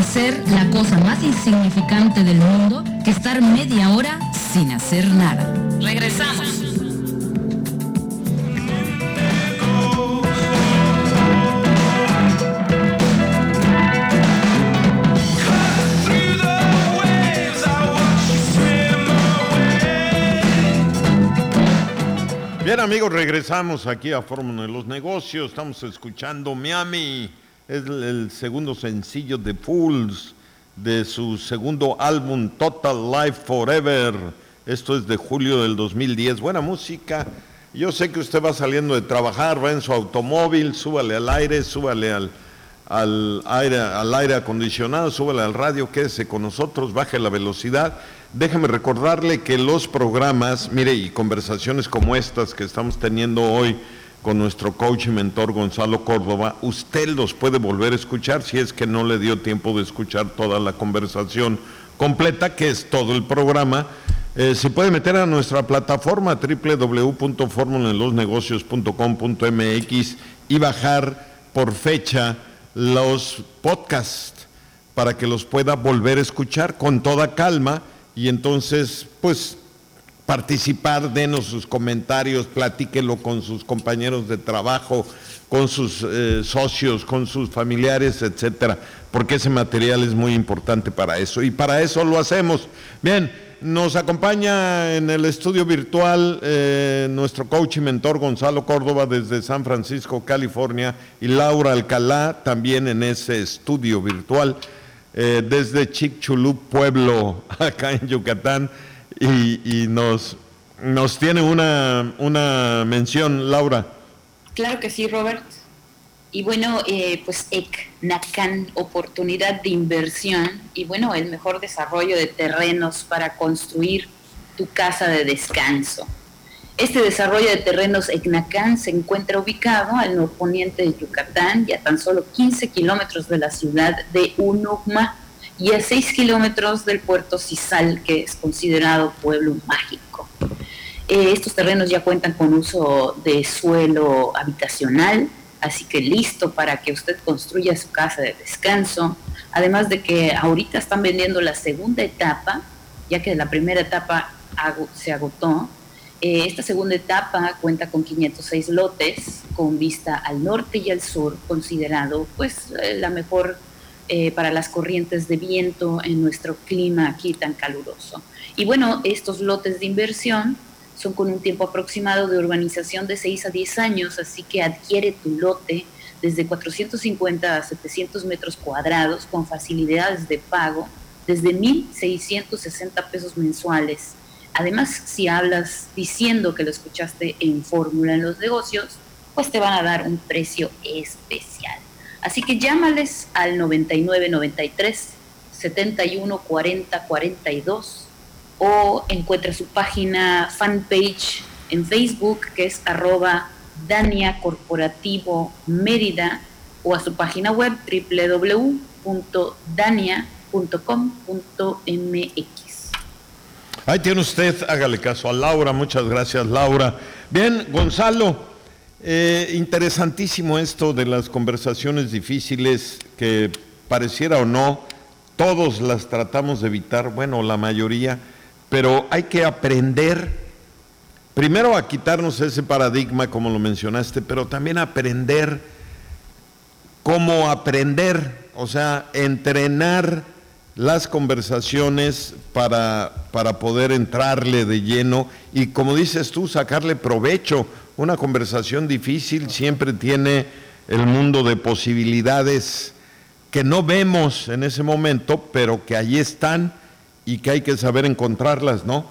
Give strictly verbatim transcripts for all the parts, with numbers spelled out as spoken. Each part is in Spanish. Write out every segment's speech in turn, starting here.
hacer la cosa más insignificante del mundo que estar media hora sin hacer nada. Regresamos. Bien, amigos, regresamos aquí a Fórmula de los Negocios. Estamos escuchando Miami. Es el segundo sencillo de Fools de su segundo álbum Total Life Forever. Esto es de julio del dos mil diez. Buena música. Yo sé que usted va saliendo de trabajar, va en su automóvil, súbale al aire, súbale al, al, aire, al aire acondicionado, súbale al radio, quédese con nosotros, baje la velocidad. Déjeme recordarle que los programas, mire, y conversaciones como estas que estamos teniendo hoy con nuestro coach y mentor Gonzalo Córdoba, usted los puede volver a escuchar si es que no le dio tiempo de escuchar toda la conversación completa, que es todo el programa. Eh, se puede meter a nuestra plataforma doble u doble u doble u punto fórmula de los negocios punto com punto m x y bajar por fecha los podcasts para que los pueda volver a escuchar con toda calma. Y entonces, pues, participar, denos sus comentarios, platíquelo con sus compañeros de trabajo, con sus eh, socios, con sus familiares, etcétera, porque ese material es muy importante para eso, y para eso lo hacemos. Bien, nos acompaña en el estudio virtual eh, nuestro coach y mentor Gonzalo Córdoba desde San Francisco, California, y Laura Alcalá también en ese estudio virtual. Eh, desde Chicxulub, pueblo, acá en Yucatán, y, y nos, nos tiene una, una mención, Laura. Claro que sí, Robert. Y bueno, eh, pues ECNACAN, oportunidad de inversión, y bueno, el mejor desarrollo de terrenos para construir tu casa de descanso. Este desarrollo de terrenos ECNACAN se encuentra ubicado al norponiente de Yucatán y a tan solo quince kilómetros de la ciudad de Unucma y a seis kilómetros del puerto Cizal, que es considerado pueblo mágico. Eh, estos terrenos ya cuentan con uso de suelo habitacional, así que listo para que usted construya su casa de descanso, además de que ahorita están vendiendo la segunda etapa, ya que la primera etapa se agotó. Esta segunda etapa cuenta con quinientos seis lotes con vista al norte y al sur, considerado pues la mejor eh, para las corrientes de viento en nuestro clima aquí tan caluroso. Y bueno, estos lotes de inversión son con un tiempo aproximado de urbanización de seis a diez años, así que adquiere tu lote desde cuatrocientos cincuenta a setecientos metros cuadrados con facilidades de pago desde mil seiscientos sesenta pesos mensuales. Además, si hablas diciendo que lo escuchaste en Fórmula en los Negocios, pues te van a dar un precio especial. Así que llámales al noventa y nueve noventa y tres setenta y uno cuarenta cuarenta y dos o encuentra su página fanpage en Facebook, que es arroba Dania Corporativo Mérida, o a su página web doble u doble u doble u punto dania punto com punto m x. Ahí tiene usted, hágale caso a Laura. Muchas gracias, Laura. Bien, Gonzalo, eh, interesantísimo esto de las conversaciones difíciles, que pareciera o no, todos las tratamos de evitar, bueno, la mayoría, pero hay que aprender, primero a quitarnos ese paradigma, como lo mencionaste, pero también aprender cómo aprender, o sea, entrenar las conversaciones para, para poder entrarle de lleno y, como dices tú, sacarle provecho. Una conversación difícil siempre tiene el mundo de posibilidades que no vemos en ese momento, pero que allí están y que hay que saber encontrarlas, ¿no?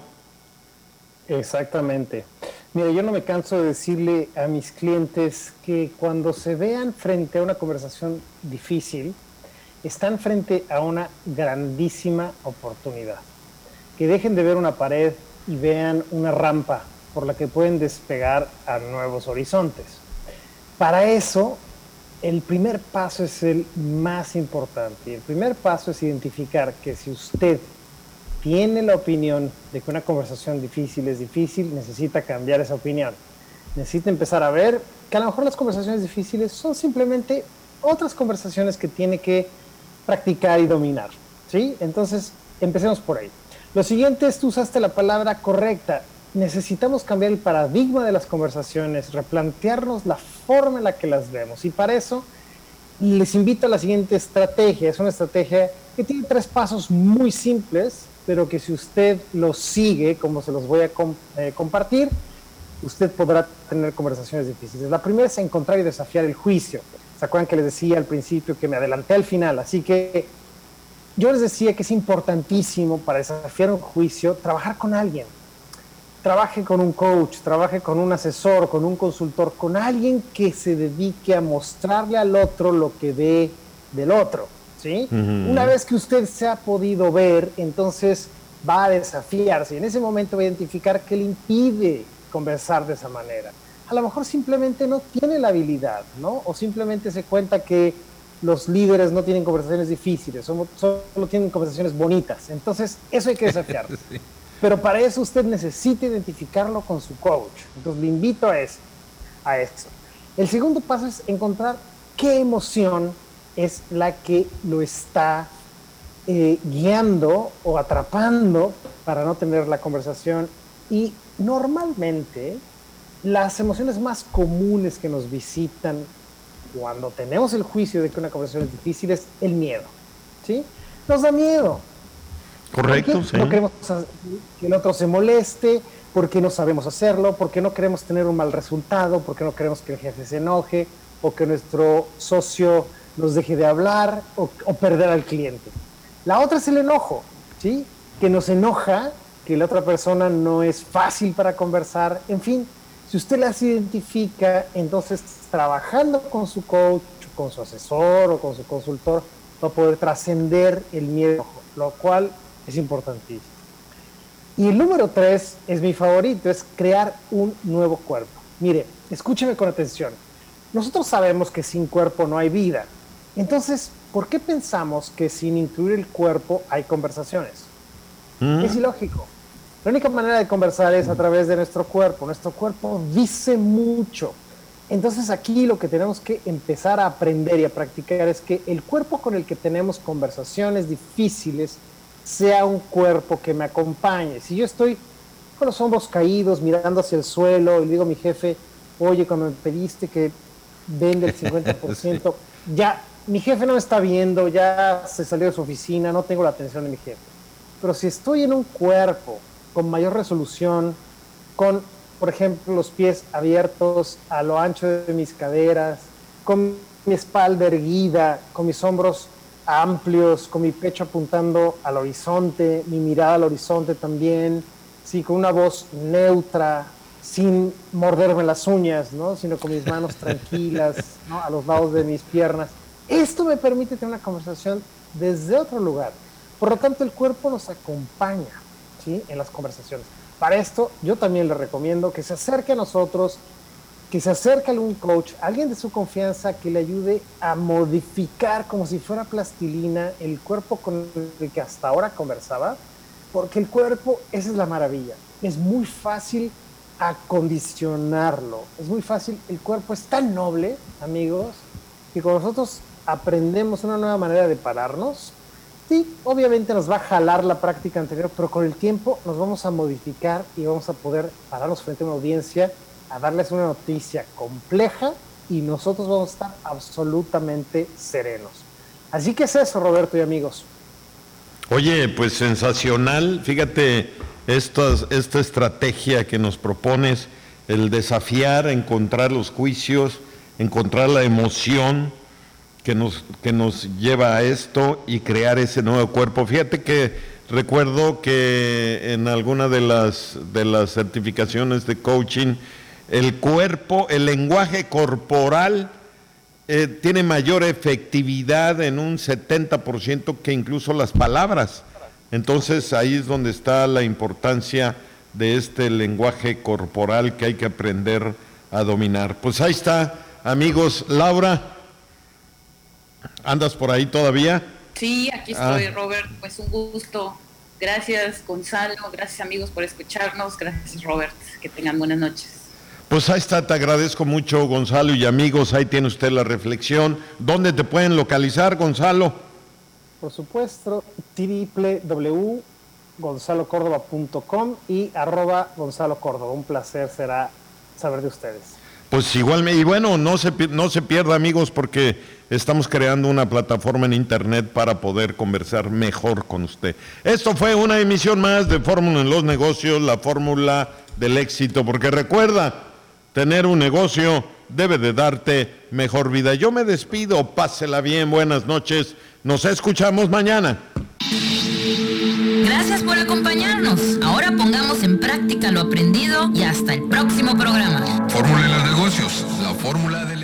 Exactamente. Mira, yo no me canso de decirle a mis clientes que cuando se vean frente a una conversación difícil, están frente a una grandísima oportunidad. Que dejen de ver una pared y vean una rampa por la que pueden despegar a nuevos horizontes. Para eso, el primer paso es el más importante. Y el primer paso es identificar que si usted tiene la opinión de que una conversación difícil es difícil, necesita cambiar esa opinión. Necesita empezar a ver que a lo mejor las conversaciones difíciles son simplemente otras conversaciones que tiene que practicar y dominar, ¿sí? Entonces, empecemos por ahí. Lo siguiente es, tú usaste la palabra correcta. Necesitamos cambiar el paradigma de las conversaciones, replantearnos la forma en la que las vemos. Y para eso, les invito a la siguiente estrategia. Es una estrategia que tiene tres pasos muy simples, pero que si usted los sigue, como se los voy a com- eh, compartir, usted podrá tener conversaciones difíciles. La primera es encontrar y desafiar el juicio. ¿Se acuerdan que les decía al principio que me adelanté al final? Así que yo les decía que es importantísimo para desafiar un juicio trabajar con alguien. Trabaje con un coach, trabaje con un asesor, con un consultor, con alguien que se dedique a mostrarle al otro lo que ve del otro, ¿sí? Uh-huh. Una vez que usted se ha podido ver, entonces va a desafiarse. En ese momento va a identificar qué le impide conversar de esa manera. A lo mejor simplemente no tiene la habilidad, ¿no? O simplemente se cuenta que los líderes no tienen conversaciones difíciles, solo, solo tienen conversaciones bonitas. Entonces, eso hay que desafiar. Sí. Pero para eso usted necesita identificarlo con su coach. Entonces, le invito a eso, a eso. El segundo paso es encontrar qué emoción es la que lo está eh, guiando o atrapando para no tener la conversación. Y normalmente, las emociones más comunes que nos visitan cuando tenemos el juicio de que una conversación es difícil es el miedo, ¿sí? Nos da miedo. Correcto, sí. No queremos que el otro se moleste, porque no sabemos hacerlo, porque no queremos tener un mal resultado, porque no queremos que el jefe se enoje, o que nuestro socio nos deje de hablar, o, o perder al cliente. La otra es el enojo, ¿sí? Que nos enoja, que la otra persona no es fácil para conversar, en fin. Si usted las identifica, entonces trabajando con su coach, con su asesor o con su consultor, va a poder trascender el miedo, lo cual es importantísimo. Y el número tres es mi favorito, es crear un nuevo cuerpo. Mire, escúcheme con atención. Nosotros sabemos que sin cuerpo no hay vida. Entonces, ¿por qué pensamos que sin incluir el cuerpo hay conversaciones? ¿Mm? Es ilógico. La única manera de conversar es a través de nuestro cuerpo. Nuestro cuerpo dice mucho. Entonces aquí lo que tenemos que empezar a aprender y a practicar es que el cuerpo con el que tenemos conversaciones difíciles sea un cuerpo que me acompañe. Si yo estoy con los hombros caídos, mirando hacia el suelo, y le digo a mi jefe, oye, cuando me pediste que venda el cincuenta por ciento, sí. ya mi jefe no me está viendo, ya se salió de su oficina, no tengo la atención de mi jefe. Pero si estoy en un cuerpo con mayor resolución, con, por ejemplo, los pies abiertos a lo ancho de mis caderas, con mi espalda erguida, con mis hombros amplios, con mi pecho apuntando al horizonte, mi mirada al horizonte también, sí, con una voz neutra, sin morderme las uñas, ¿no? Sino con mis manos tranquilas, ¿no? A los lados de mis piernas. Esto me permite tener una conversación desde otro lugar. Por lo tanto, el cuerpo nos acompaña, ¿sí? En las conversaciones. Para esto, yo también le recomiendo que se acerque a nosotros, que se acerque a algún coach, alguien de su confianza que le ayude a modificar como si fuera plastilina el cuerpo con el que hasta ahora conversaba, porque el cuerpo, esa es la maravilla, es muy fácil acondicionarlo, es muy fácil, el cuerpo es tan noble, amigos, que cuando nosotros aprendemos una nueva manera de pararnos, sí, obviamente nos va a jalar la práctica anterior, pero con el tiempo nos vamos a modificar y vamos a poder pararnos frente a una audiencia, a darles una noticia compleja y nosotros vamos a estar absolutamente serenos. Así que es eso, Roberto y amigos. Oye, pues sensacional. Fíjate, esta, esta estrategia que nos propones, el desafiar, encontrar los juicios, encontrar la emoción que nos, que nos lleva a esto y crear ese nuevo cuerpo. Fíjate que recuerdo que en alguna de las, de las certificaciones de coaching, el cuerpo, el lenguaje corporal eh, tiene mayor efectividad en un setenta por ciento que incluso las palabras. Entonces ahí es donde está la importancia de este lenguaje corporal que hay que aprender a dominar. Pues ahí está, amigos. Laura, ¿andas por ahí todavía? Sí, aquí estoy, ah. Robert. Pues un gusto. Gracias, Gonzalo. Gracias, amigos, por escucharnos. Gracias, Robert. Que tengan buenas noches. Pues ahí está, te agradezco mucho, Gonzalo, y amigos, ahí tiene usted la reflexión. ¿Dónde te pueden localizar, Gonzalo? por supuesto, doble u doble u doble u punto gonzalo córdoba punto com y arroba Gonzalo Córdoba. Un placer será saber de ustedes. Pues igual, y bueno, no se, no se pierda, amigos, porque estamos creando una plataforma en internet para poder conversar mejor con usted. Esto fue una emisión más de Fórmula en los Negocios, la fórmula del éxito, porque recuerda, tener un negocio debe de darte mejor vida. Yo me despido, pásela bien, buenas noches, nos escuchamos mañana. Gracias por acompañarnos. Ahora pongamos en práctica lo aprendido y hasta el próximo programa. Fórmula en los negocios, la fórmula del